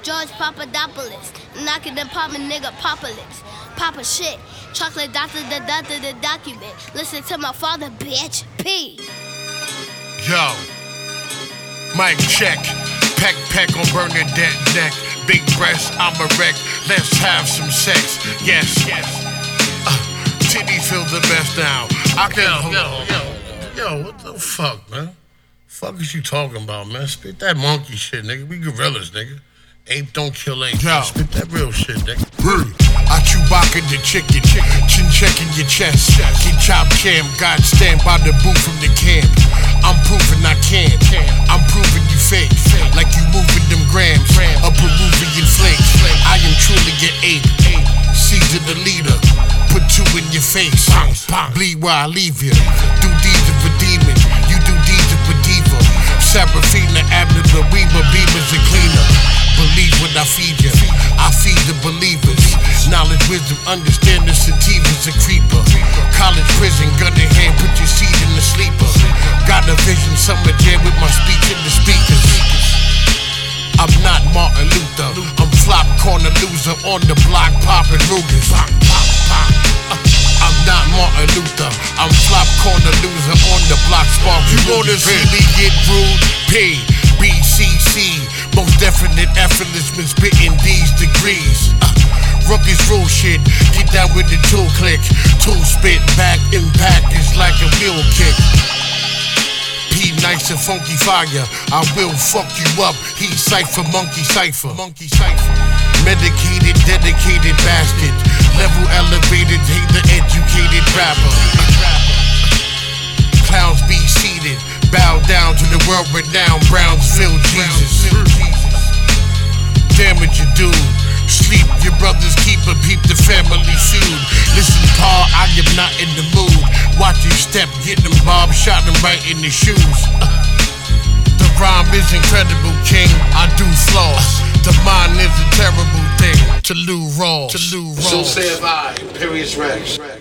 George Papadopoulos. Knocking the pop nigga Popolis. Papa shit. Chocolate doctor, the document. Listen to my father, bitch. P. Yo. Mic check. Peck on Bernadette neck. Big breast, I'm a wreck. Let's have some sex. Yes. Titty feel the best now. I can Yo, what the fuck, man? Fuck is you talking about, man? Spit that monkey shit, nigga. We gorillas, nigga. Ape don't kill ape. Yo. Spit that real shit, nigga. I Chewbacca the chicken, chin checking your chest. Get chop cam, God stand by the booth from the camp. I'm proving I can. I'm proving you fake. Like you moving them grams. A Peruvian flake. I am truly your ape. Caesar the leader. Put two in your face. Bleed while I leave you. Do deeds of a demon. You do deeds of a diva. Seraphina, Abner, Reba, Beavers, and cleaner. Believe what I feed you. I feed the believers. Knowledge, wisdom, understanding, sativa's a creeper. College, prison, gun in hand, put your seat in the sleeper. Got a vision, summer jam with my speech in the speakers. I'm not Martin Luther. I'm flop corner loser on the block popping Rugers. I'm not Martin Luther. I'm flop corner loser on the block sparking. You wanna see me get rude? P, B, C, C. Most definite effortless been spitting these degrees. Ruckus rule shit. Get down with the tool click. Tool spit back impact is like a wheel kick. P nice and funky fire. I will fuck you up. He cipher, monkey cipher. Medicated, dedicated bastard. Level elevated, hate the educated rapper. Clowns be seated. Bow down to the world renowned Brownsville Jesus. Damage your dude. Sleep your brother's keeper, peep the family feud. Listen, Paul, I am not in the mood. Watch your step, get them bob, shot them right in the shoes. The rhyme is incredible, king. I do flaws. The mind is a terrible thing. To Lou Rawls. So saith I, Imperious Rex.